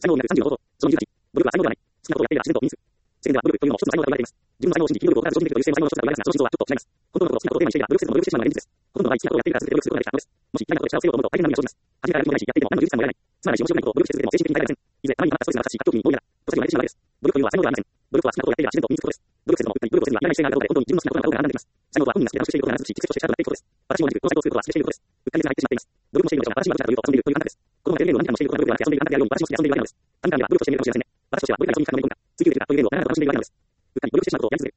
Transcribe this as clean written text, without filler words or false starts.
才能になる30のこと。その28、努力は才能ではない。好きなことをやっているが自然と身につく。世間では努力というのも一つの才能だと言われています。自分の才能を信じ、企業力を必ず常識的という性の才能の一つだと言われますが、その真相はちょっと違います。本当のことを好きなことをテーマにしていれば、努力せずとも努力してしまうのが現実です。ほとんどの場合、好きなことをやっているから続けて努力することができたのです。もし嫌いなことで力をつけようと思うと大変な波が生じます。初めからやる気もないし、やっていても何の充実感も得られない。つまり、面白くないことを努力して続けても精神的に耐えられません。いずれ、たまに余ったストレスが発し、活動期に多いなら、とさせて言われてしまうわけです。努力というのは才能ではありません。努力は好きなことをやっていれば自然と身につくことです。努力せずとも、努力をせずにはいらない姿勢があることで、本当に自分の好きなことなのかがだんだん出ます。才能とは本人が好きで楽しくしていることならずし、蓄積として力となっていくことです。私も同じく、このサイトを作ることは捨てしていることです。うっかり熱が入ってしまっています。努力もしているのですが、新しい悪口だというと遊んでいるという感覚です。子供がテレビゲームを何時間もしていることが努力ではなくて遊んでいる感覚であるように、私も好きで遊んでいるわけなのです。短期間では努力として見えるかもしれませんね。私としては努力や遊びにかかるのがいいんだ。次々というかというゲームを長々と楽しんでいるわけなのです。うっかり努力してしまうことをやり続けて